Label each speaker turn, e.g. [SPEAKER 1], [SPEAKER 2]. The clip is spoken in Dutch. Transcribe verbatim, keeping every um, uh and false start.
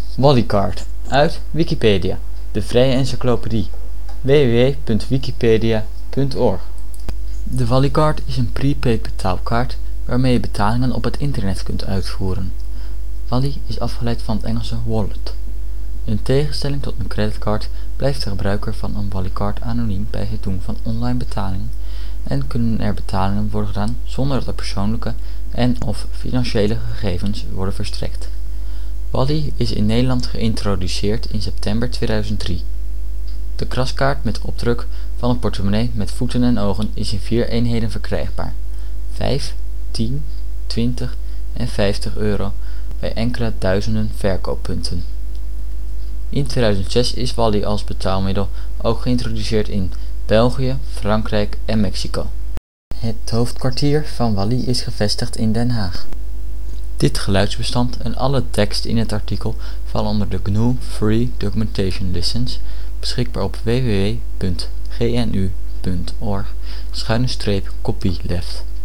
[SPEAKER 1] Wallycard, uit Wikipedia, de vrije encyclopedie, w w w punt wikipedia punt org. De Wallycard is een prepaid betaalkaart waarmee je betalingen op het internet kunt uitvoeren. Wally is afgeleid van het Engelse wallet. In tegenstelling tot een creditcard blijft de gebruiker van een Wallycard anoniem bij het doen van online betalingen en kunnen er betalingen worden gedaan zonder dat er persoonlijke en of financiële gegevens worden verstrekt. Wally is in Nederland geïntroduceerd in september tweeduizend drie. De kraskaart met opdruk van een portemonnee met voeten en ogen is in vier eenheden verkrijgbaar: vijf, tien, twintig en vijftig euro bij enkele duizenden verkooppunten. In tweeduizend zes is Wally als betaalmiddel ook geïntroduceerd in België, Frankrijk en Mexico. Het hoofdkwartier van Wally is gevestigd in Den Haag. Dit geluidsbestand en alle tekst in het artikel vallen onder de G N U Free Documentation License, beschikbaar op w w w punt g n u punt org schuine streep copyleft.